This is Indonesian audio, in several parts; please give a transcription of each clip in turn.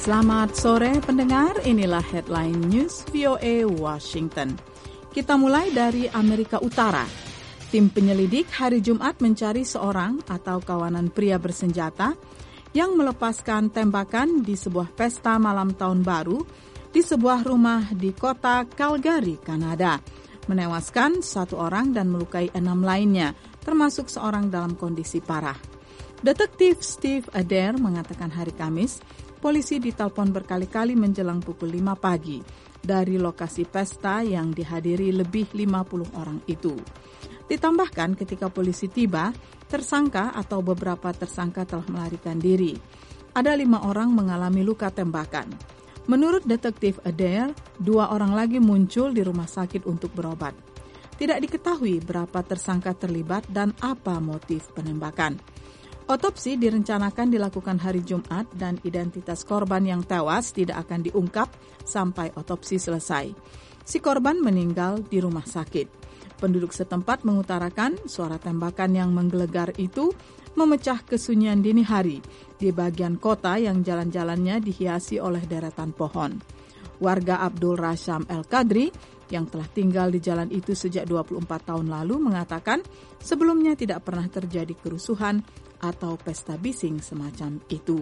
Selamat sore pendengar, inilah Headline News VOA Washington. Kita mulai dari Amerika Utara. Tim penyelidik hari Jumat mencari seorang atau kawanan pria bersenjata yang melepaskan tembakan di sebuah pesta malam tahun baru di sebuah rumah di kota Calgary, Kanada, menewaskan 1 orang dan melukai 6 lainnya, termasuk seorang dalam kondisi parah. Detektif Steve Adair mengatakan hari Kamis, polisi ditelepon berkali-kali menjelang pukul 5 pagi dari lokasi pesta yang dihadiri lebih 50 orang itu. Ditambahkan ketika polisi tiba, tersangka atau beberapa tersangka telah melarikan diri. Ada 5 orang mengalami luka tembakan. Menurut detektif Adair, 2 orang lagi muncul di rumah sakit untuk berobat. Tidak diketahui berapa tersangka terlibat dan apa motif penembakan. Otopsi direncanakan dilakukan hari Jumat dan identitas korban yang tewas tidak akan diungkap sampai otopsi selesai. Si korban meninggal di rumah sakit. Penduduk setempat mengutarakan suara tembakan yang menggelegar itu memecah kesunyian dini hari di bagian kota yang jalan-jalannya dihiasi oleh deretan pohon. Warga Abdul Rasham El Qadri yang telah tinggal di jalan itu sejak 24 tahun lalu mengatakan sebelumnya tidak pernah terjadi kerusuhan atau pesta bising semacam itu.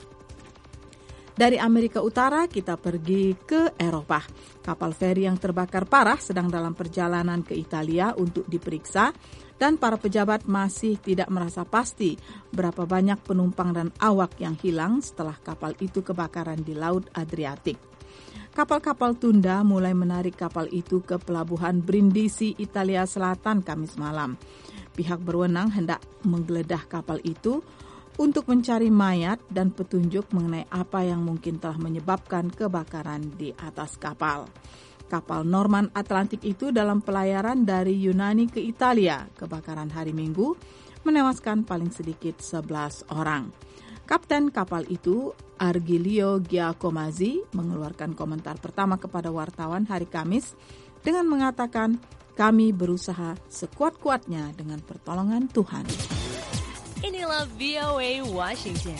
Dari Amerika Utara kita pergi ke Eropa. Kapal feri yang terbakar parah sedang dalam perjalanan ke Italia untuk diperiksa dan para pejabat masih tidak merasa pasti berapa banyak penumpang dan awak yang hilang setelah kapal itu kebakaran di Laut Adriatik. Kapal-kapal tunda mulai menarik kapal itu ke pelabuhan Brindisi, Italia Selatan Kamis malam. Pihak berwenang hendak menggeledah kapal itu untuk mencari mayat dan petunjuk mengenai apa yang mungkin telah menyebabkan kebakaran di atas kapal. Kapal Norman Atlantic itu dalam pelayaran dari Yunani ke Italia. Kebakaran hari Minggu menewaskan paling sedikit 11 orang. Kapten kapal itu, Argilio Giacomazzi, mengeluarkan komentar pertama kepada wartawan hari Kamis dengan mengatakan, "Kami berusaha sekuat-kuatnya dengan pertolongan Tuhan." Inilah VOA Washington.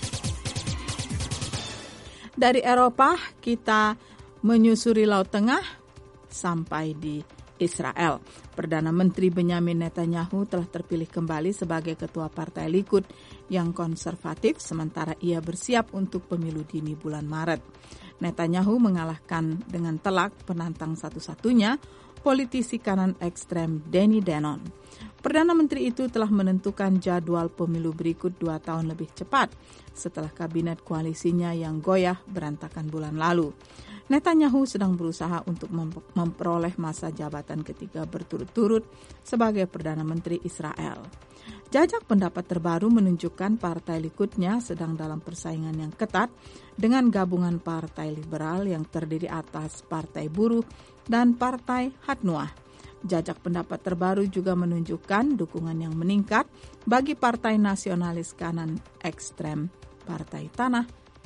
Dari Eropa, kita menyusuri Laut Tengah sampai di Israel. Perdana Menteri Benjamin Netanyahu telah terpilih kembali sebagai ketua Partai Likud yang konservatif, sementara ia bersiap untuk pemilu dini bulan Maret. Netanyahu mengalahkan dengan telak penantang satu-satunya, politisi kanan ekstrem Danny Danon. Perdana Menteri itu telah menentukan jadwal pemilu berikut 2 tahun lebih cepat setelah kabinet koalisinya yang goyah berantakan bulan lalu. Netanyahu sedang berusaha untuk memperoleh masa jabatan ketiga berturut-turut sebagai Perdana Menteri Israel. Jajak pendapat terbaru menunjukkan Partai Likudnya sedang dalam persaingan yang ketat dengan gabungan Partai Liberal yang terdiri atas Partai Buruh dan Partai Hatnuah. Jajak pendapat terbaru juga menunjukkan dukungan yang meningkat bagi Partai Nasionalis Kanan Ekstrem, Partai Tanah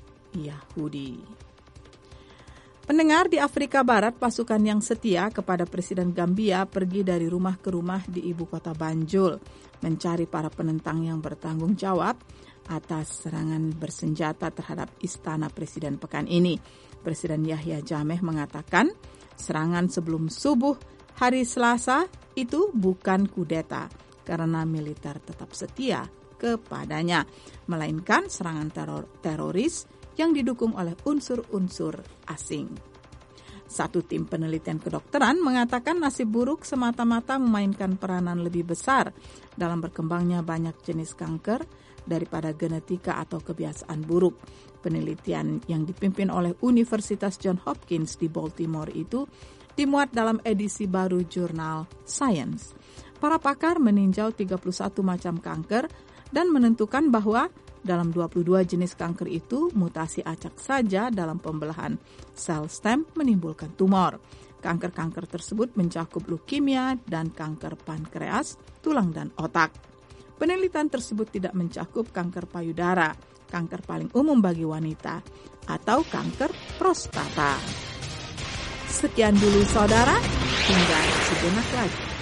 Yahudi. Pendengar, di Afrika Barat, pasukan yang setia kepada Presiden Gambia pergi dari rumah ke rumah di ibu kota Banjul mencari para penentang yang bertanggung jawab atas serangan bersenjata terhadap istana Presiden pekan ini. Presiden Yahya Jammeh mengatakan serangan sebelum subuh hari Selasa itu bukan kudeta karena militer tetap setia kepadanya, melainkan serangan teroris yang didukung oleh unsur-unsur asing. Satu tim penelitian kedokteran mengatakan nasib buruk semata-mata memainkan peranan lebih besar dalam berkembangnya banyak jenis kanker daripada genetika atau kebiasaan buruk. Penelitian yang dipimpin oleh Universitas Johns Hopkins di Baltimore itu dimuat dalam edisi baru jurnal Science. Para pakar meninjau 31 macam kanker dan menentukan bahwa dalam 22 jenis kanker itu, mutasi acak saja dalam pembelahan sel stem menimbulkan tumor. Kanker-kanker tersebut mencakup leukemia dan kanker pankreas, tulang dan otak. Penelitian tersebut tidak mencakup kanker payudara, kanker paling umum bagi wanita, atau kanker prostata. Sekian dulu saudara, hingga sejenak lagi.